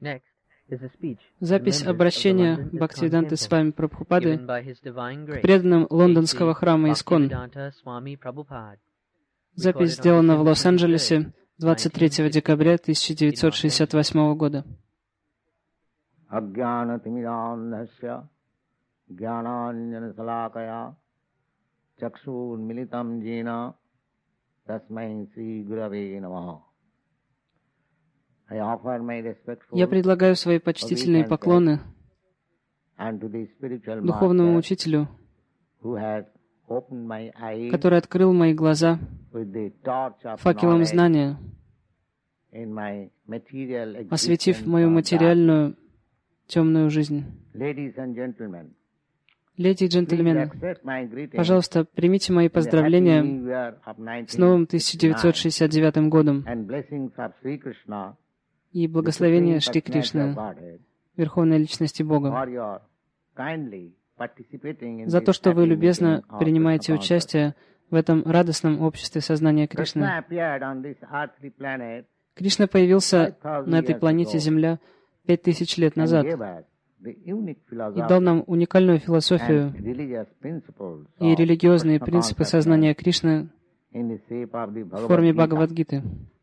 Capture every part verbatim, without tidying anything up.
Запись обращения Бхактивиданты Свами Прабхупады к преданным лондонского храма Искон. Запись сделана в Лос-Анджелесе двадцать третьего декабря тысяча девятьсот шестьдесят восьмого года. Я предлагаю свои почтительные поклоны духовному учителю, который открыл мои глаза факелом знания, осветив мою материальную темную жизнь. Леди и джентльмены, пожалуйста, примите мои поздравления с новым тысяча девятьсот шестьдесят девятым годом и благословение Шри Кришны, Верховной Личности Бога, за то, что вы любезно принимаете участие в этом радостном обществе сознания Кришны. Кришна появился на этой планете Земля пять тысяч лет назад и дал нам уникальную философию и религиозные принципы сознания Кришны в форме Бхагавад-гиты.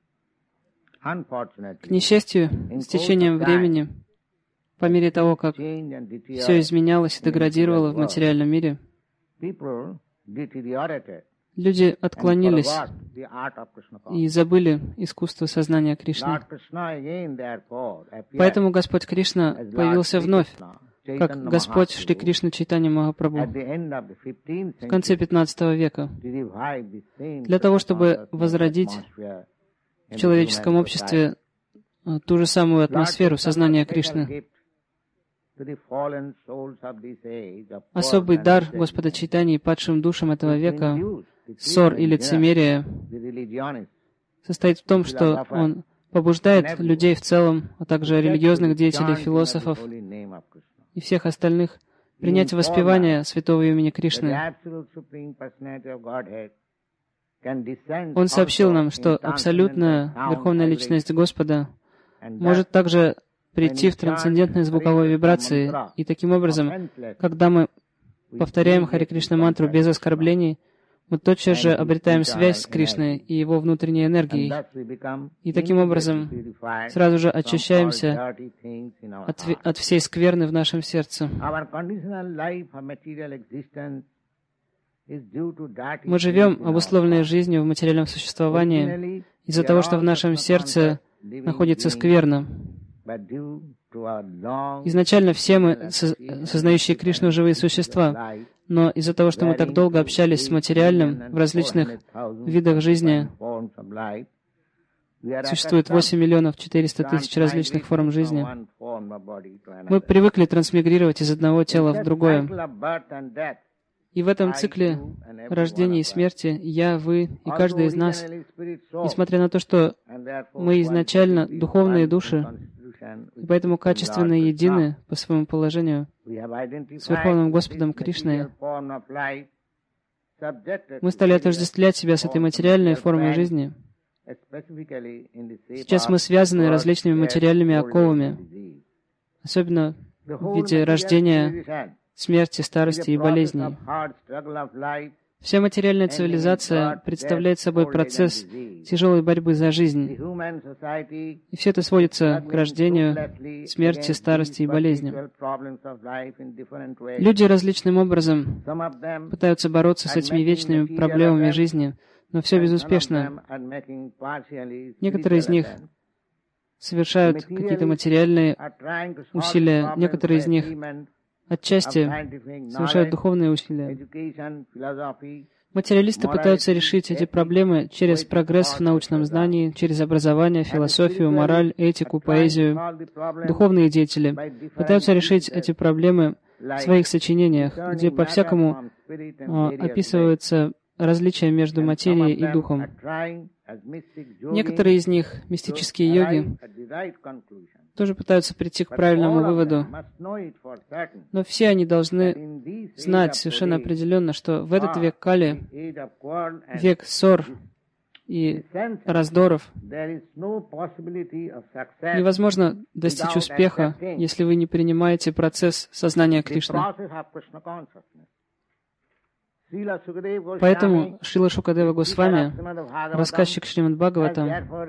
К несчастью, с течением времени, по мере того, как все изменялось и деградировало в материальном мире, люди отклонились и забыли искусство сознания Кришны. Поэтому Господь Кришна появился вновь, как Господь Шри Кришна Чайтанья Махапрабху в конце пятнадцатого века, для того, чтобы возродить в человеческом обществе ту же самую атмосферу сознания Кришны. Особый дар Господа Чайтаньи падшим душам этого века, ссор и лицемерие, состоит в том, что он побуждает людей в целом, а также религиозных деятелей, философов и всех остальных принять воспевание святого имени Кришны. Он сообщил нам, что абсолютная Верховная Личность Господа может также прийти в трансцендентной звуковой вибрации, и таким образом, когда мы повторяем Харе Кришна мантру без оскорблений, мы тотчас же обретаем связь с Кришной и Его внутренней энергией, и таким образом сразу же очищаемся от, от всей скверны в нашем сердце. Мы живем обусловленной жизнью в материальном существовании из-за того, что в нашем сердце находится скверна. Изначально все мы, сознающие Кришну, живые существа, но из-за того, что мы так долго общались с материальным в различных видах жизни, существует восемь миллионов четыреста тысяч различных форм жизни, мы привыкли трансмигрировать из одного тела в другое. И в этом цикле рождения и смерти я, вы и каждый из нас, несмотря на то, что мы изначально духовные души, и поэтому качественно едины по своему положению с Верховным Господом Кришной, мы стали отождествлять себя с этой материальной формой жизни. Сейчас мы связаны различными материальными оковами, особенно в виде рождения, смерти, старости и болезней. Вся материальная цивилизация представляет собой процесс тяжелой борьбы за жизнь. И все это сводится к рождению, смерти, старости и болезням. Люди различным образом пытаются бороться с этими вечными проблемами жизни, но все безуспешно. Некоторые из них совершают какие-то материальные усилия, некоторые из них отчасти совершают духовные усилия. Материалисты пытаются решить эти проблемы через прогресс в научном знании, через образование, философию, мораль, этику, поэзию. Духовные деятели пытаются решить эти проблемы в своих сочинениях, где по-всякому э, описываются различия между материей и духом. Некоторые из них, мистические йоги, тоже пытаются прийти к правильному выводу. Но все они должны знать совершенно определенно, что в этот век Кали, век ссор и раздоров. Невозможно достичь успеха, если вы не принимаете процесс сознания Кришны. Поэтому Шрила Шукадева Госвами, рассказчик Шримад Бхагаватам,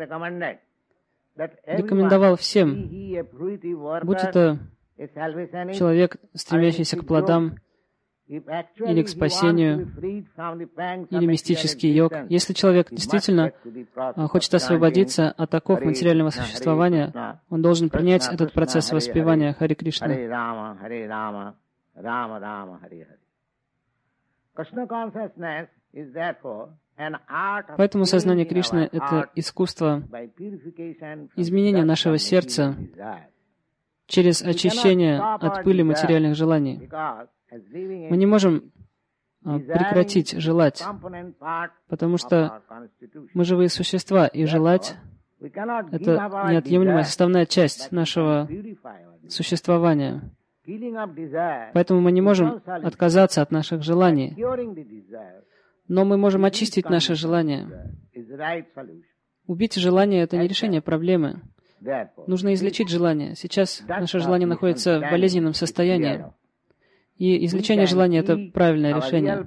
рекомендовал всем, будь это человек, стремящийся к плодам, или к спасению, или мистический йог. Если человек действительно хочет освободиться от оков материального существования, он должен принять этот процесс воспевания Харе Кришны. Поэтому сознание Кришны — это искусство изменения нашего сердца через очищение от пыли материальных желаний. Мы не можем прекратить желать, потому что мы живые существа, и желать — это неотъемлемая составная часть нашего существования. Поэтому мы не можем отказаться от наших желаний, но мы можем очистить наши желания. Убить желание — это не решение проблемы. Нужно излечить желание. Сейчас наше желание находится в болезненном состоянии. И излечение желания — это правильное решение.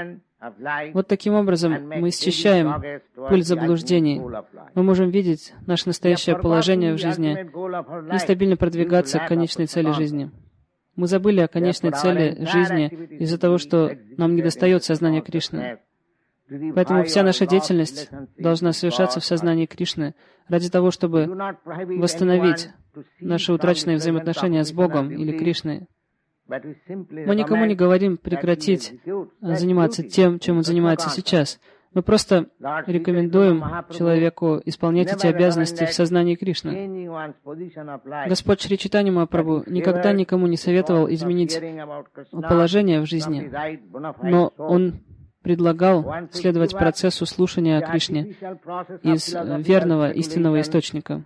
Вот таким образом мы исчищаем пыль заблуждений. Мы можем видеть наше настоящее положение в жизни и стабильно продвигаться к конечной цели жизни. Мы забыли о конечной цели жизни из-за того, что нам недостает сознания Кришны. Поэтому вся наша деятельность должна совершаться в сознании Кришны ради того, чтобы восстановить наши утраченные взаимоотношения с Богом или Кришной. Мы никому не говорим прекратить заниматься тем, чем он занимается сейчас. Мы просто рекомендуем человеку исполнять эти обязанности в сознании Кришны. Господь Шри Чайтанья Махапрабху никогда никому не советовал изменить положение в жизни, но он предлагал следовать процессу слушания о Кришне из верного истинного источника.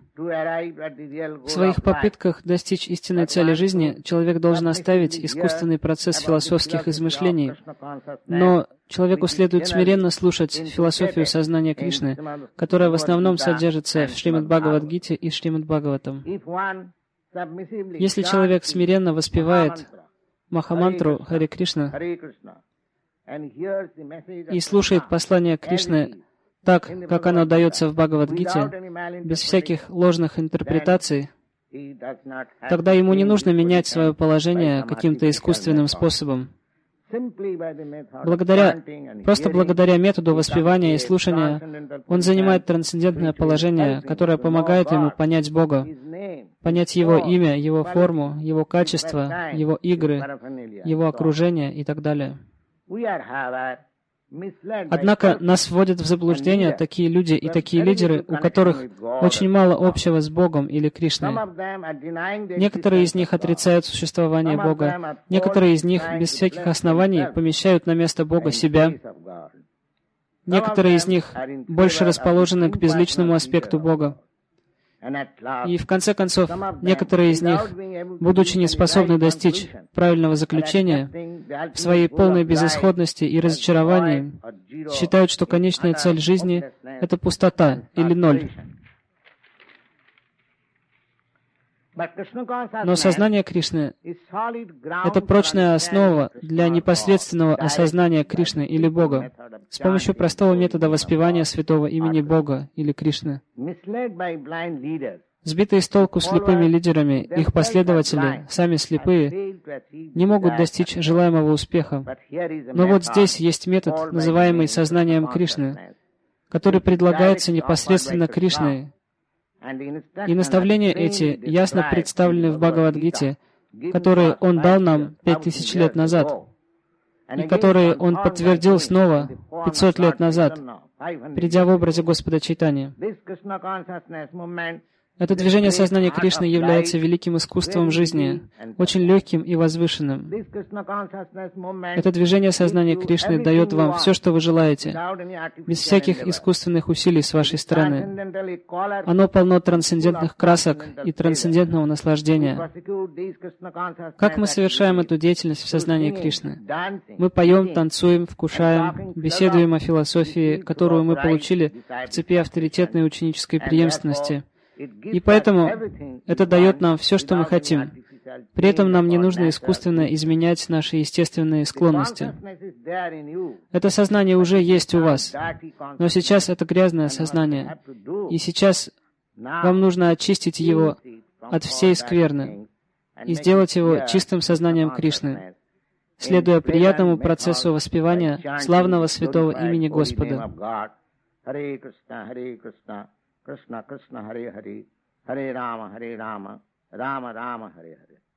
В своих попытках достичь истинной цели жизни человек должен оставить искусственный процесс философских измышлений, но человеку следует смиренно слушать философию сознания Кришны, которая в основном содержится в Шримад Бхагавад-гите и Шримад Бхагаватам. Если человек смиренно воспевает Махамантру Харе Кришна и слушает послание Кришны так, как оно дается в Бхагавад-гите, без всяких ложных интерпретаций, тогда ему не нужно менять свое положение каким-то искусственным способом. Благодаря, просто благодаря методу воспевания и слушания он занимает трансцендентное положение, которое помогает ему понять Бога, понять Его имя, Его форму, Его качество, Его игры, Его окружение и так далее. Однако нас вводят в заблуждение такие люди и такие лидеры, у которых очень мало общего с Богом или Кришной. Некоторые из них отрицают существование Бога, некоторые из них без всяких оснований помещают на место Бога себя, некоторые из них больше расположены к безличному аспекту Бога. И в конце концов, некоторые из них, будучи не способны достичь правильного заключения, в своей полной безысходности и разочаровании, считают, что конечная цель жизни — это пустота или ноль. Но сознание Кришны — это прочная основа для непосредственного осознания Кришны или Бога с помощью простого метода воспевания святого имени Бога или Кришны. Сбитые с толку слепыми лидерами, их последователи, сами слепые, не могут достичь желаемого успеха. Но вот здесь есть метод, называемый сознанием Кришны, который предлагается непосредственно Кришной. И наставления эти ясно представлены в Бхагавад-гите, которые Он дал нам пять тысяч лет назад, и которые Он подтвердил снова пятьсот лет назад, придя в образе Господа Чайтаньи. Это движение сознания Кришны является великим искусством жизни, очень легким и возвышенным. Это движение сознания Кришны дает вам все, что вы желаете, без всяких искусственных усилий с вашей стороны. Оно полно трансцендентных красок и трансцендентного наслаждения. Как мы совершаем эту деятельность в сознании Кришны? Мы поем, танцуем, вкушаем, беседуем о философии, которую мы получили в цепи авторитетной ученической преемственности. И поэтому это дает нам все, что мы хотим. При этом нам не нужно искусственно изменять наши естественные склонности. Это сознание уже есть у вас, но сейчас это грязное сознание, и сейчас вам нужно очистить его от всей скверны и сделать его чистым сознанием Кришны, следуя приятному процессу воспевания славного святого имени Господа. Krishna Krishna Hare Hare, Hare Rama Hare Rama, Rama Rama Hare Hare.